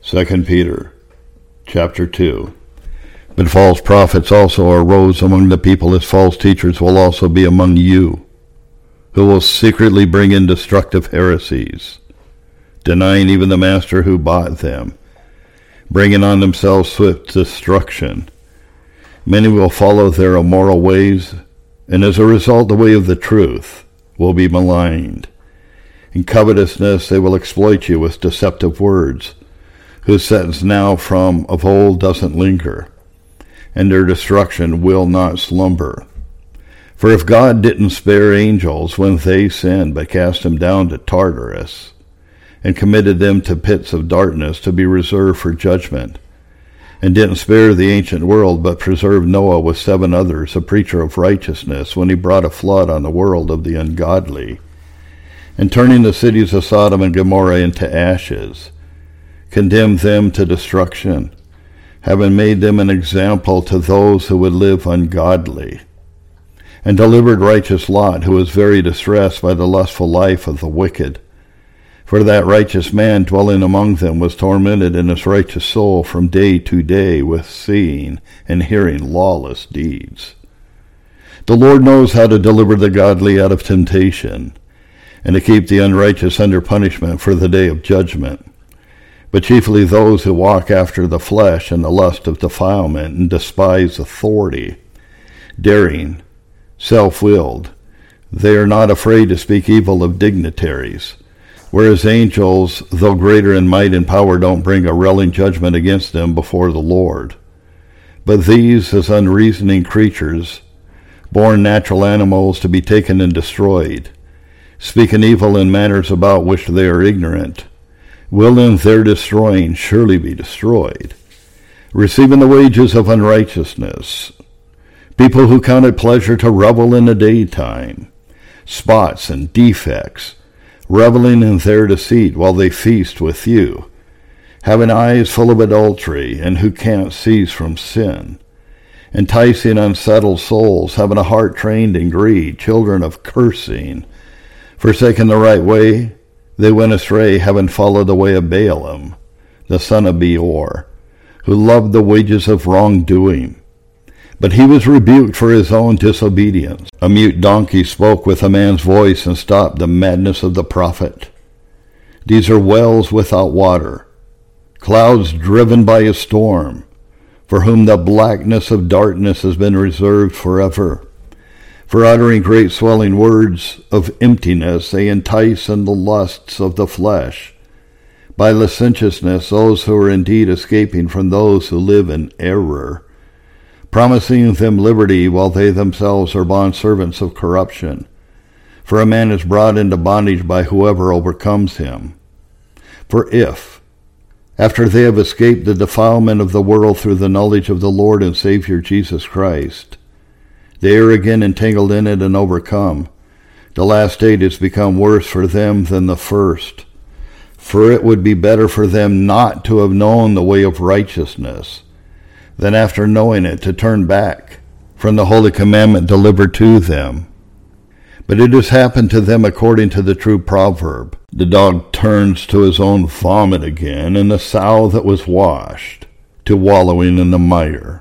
2 Peter chapter 2. But false prophets also arose among the people, as false teachers will also be among you, who will secretly bring in destructive heresies, denying even the master who bought them, bringing on themselves swift destruction. Many will follow their immoral ways, and as a result the way of the truth will be maligned. In covetousness they will exploit you with deceptive words, whose sentence now from of old doesn't linger, and their destruction will not slumber. For if God didn't spare angels when they sinned, but cast them down to Tartarus, and committed them to pits of darkness to be reserved for judgment, and didn't spare the ancient world, but preserved Noah with 7 others, a preacher of righteousness, when he brought a flood on the world of the ungodly, and turning the cities of Sodom and Gomorrah into ashes, condemned them to destruction, having made them an example to those who would live ungodly, and delivered righteous Lot, who was very distressed by the lustful life of the wicked. For that righteous man dwelling among them was tormented in his righteous soul from day to day with seeing and hearing lawless deeds. The Lord knows how to deliver the godly out of temptation, and to keep the unrighteous under punishment for the day of judgment, but chiefly those who walk after the flesh and the lust of defilement and despise authority, daring, self-willed. They are not afraid to speak evil of dignitaries, whereas angels, though greater in might and power, don't bring a railing judgment against them before the Lord. But these, as unreasoning creatures, born natural animals to be taken and destroyed, speaking evil in matters about which they are ignorant, will in their destroying surely be destroyed, receiving the wages of unrighteousness. People who count it pleasure to revel in the daytime, spots and defects, reveling in their deceit while they feast with you, having eyes full of adultery, and who can't cease from sin, enticing unsettled souls, having a heart trained in greed, children of cursing, forsaking the right way, they went astray, having followed the way of Balaam, the son of Beor, who loved the wages of wrongdoing. But he was rebuked for his own disobedience. A mute donkey spoke with a man's voice and stopped the madness of the prophet. These are wells without water, clouds driven by a storm, for whom the blackness of darkness has been reserved forever. For uttering great swelling words of emptiness, they entice in the lusts of the flesh. By licentiousness, those who are indeed escaping from those who live in error, promising them liberty while they themselves are bondservants of corruption. For a man is brought into bondage by whoever overcomes him. For if, after they have escaped the defilement of the world through the knowledge of the Lord and Savior Jesus Christ, they are again entangled in it and overcome, the last state has become worse for them than the first. For it would be better for them not to have known the way of righteousness, than after knowing it to turn back from the holy commandment delivered to them. But it has happened to them according to the true proverb, the dog turns to his own vomit again, and the sow that was washed to wallowing in the mire.